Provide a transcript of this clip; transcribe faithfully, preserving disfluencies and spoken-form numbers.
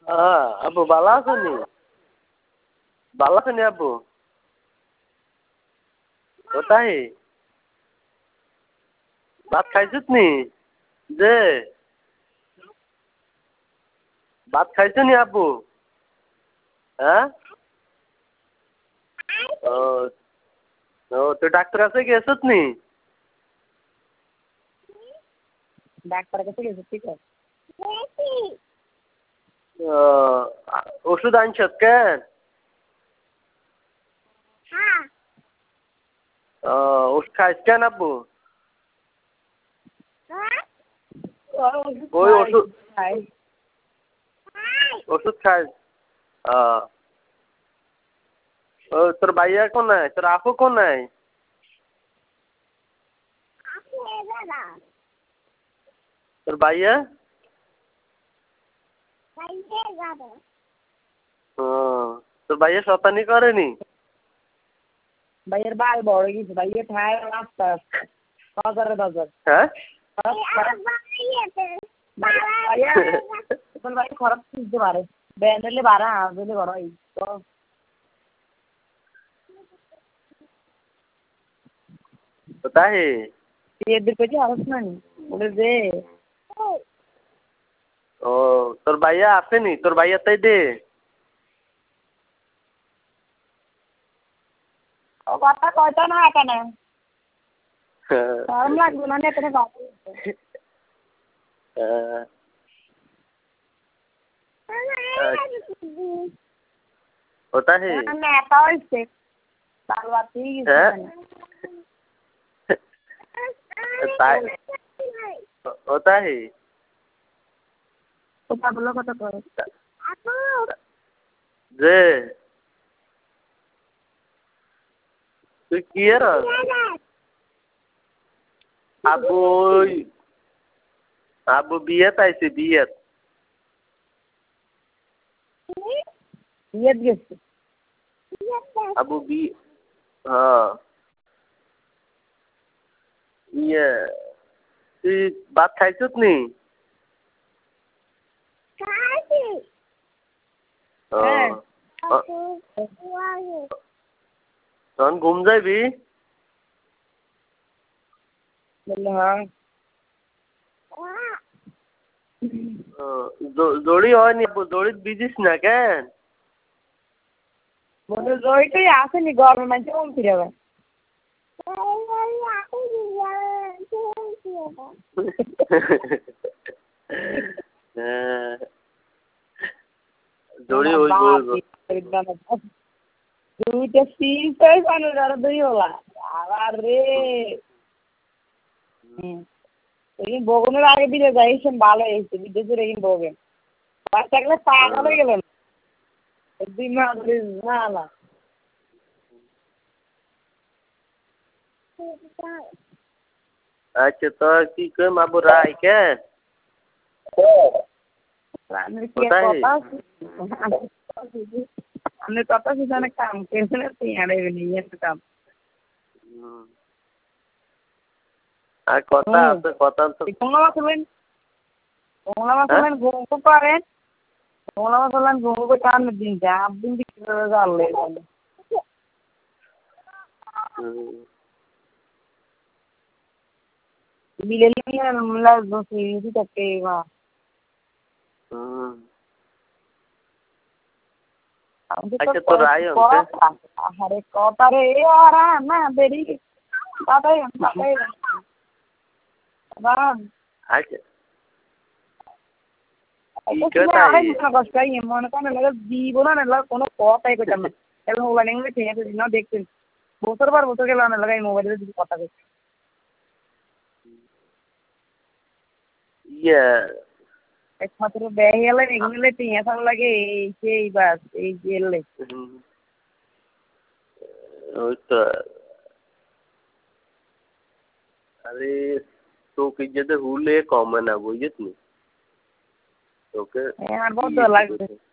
হ্যাঁ আব্বু ভালো আছো নি? ভালো আছো নি আব্বু? কোথায়? ভাত খাইছিস নি? যে ভাত খাইছো নি আব্বু? হ্যাঁ? ও ও তুই ডাক্তার কাছে গেছিস নি? ডাক্তার কাছে গেছিস ঠিক আছে? ও ওষুধ আনছিস কেন? ও ওষুধ খাইস কেন আব্বু? ওই ওষুধ ওষুধ খাইস? ও ও তোর ভাইয়া কোনায়? তোর আপু কোনায়? তোর ভাইয়া? ও তোর ভাইয়া শয়তানি করেনি? ভাইয়ের বাল বড় হয়ে গেছে, ভাইয়ের ঠায় রাস্তা বাজারে বাজার। হ্যাঁ? তোর ভাই খরচ দিতে পারে, ব্যান্ডেলে বাড়া দিলে বড় হয় তো। কোথায়? এদের পেটে আরস নাই বলে যে ও তোর ভাইয়া আসেনি? তোর ভাইয়া তাই দে ও কথা কয়টা না এখানে গরম লাগবে না এখানে বাবু কোথায়? নেতা হয়েছে বারবাতি কোথায়? কথা বলো কথা করে যে তুই কি এর আব্বু ওই আব্বু বিয়েত আইছে বিয়েত বিয়েত গেছে আব্বু বি হ্যাঁ ইয়ে তুই ভাত খাইছিস নি? তখন ঘুম যাবি? দড়ি হয়নি দড়ি বিজিস না কেন? দড়িটাই আসেনি গরমের মাঝে কম ফিরে যাবে দড়ি ওই দুইটা সিলটাই বানো যারা দুই হলা আবার রে এই বগনের আগে দিলে যাইছেন ভালো হয়েছে বিদেশে রেখে বগেন বাচ্চাগুলো পাগল হয়ে গেলেন দুই মাস না না আচ্ছা তো কি কই মাবু রাই কে আমি কথা শুনে কাম কেন কাম আর কথা আছে কথা তো কোংলা মাছ হলেন কোংলা মাছ হলেন ঘুমু করেন কোংলা মাছ হলেন ঘুমু করে টান দিন যা দিন জানলে Millennial dos mil takeva. আচ্ছা তোর আয় আরে কপারে ওরা না বেরি বাবা বাবা বাবা আচ্ছা মনে করেন জীবন না কোনো কথাই কইতাম না এখন মোবাইল এগুলো ঠিক আছে না দেখতেন বছর বার বছর গেল না লাগাই মোবাইলে যদি কথা কইছি ইয়া একমাত্র বেহিয়ালে এগুলো টিয়া থাক লাগে এই সেই বাস এই জেলে ওই তো আরে তোকে যদি হুলে কমে না বুঝিস নি তোকে আমার বহুত লাগবে